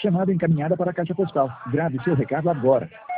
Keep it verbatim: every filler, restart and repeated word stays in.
Chamada encaminhada para a caixa postal. Grave seu recado agora.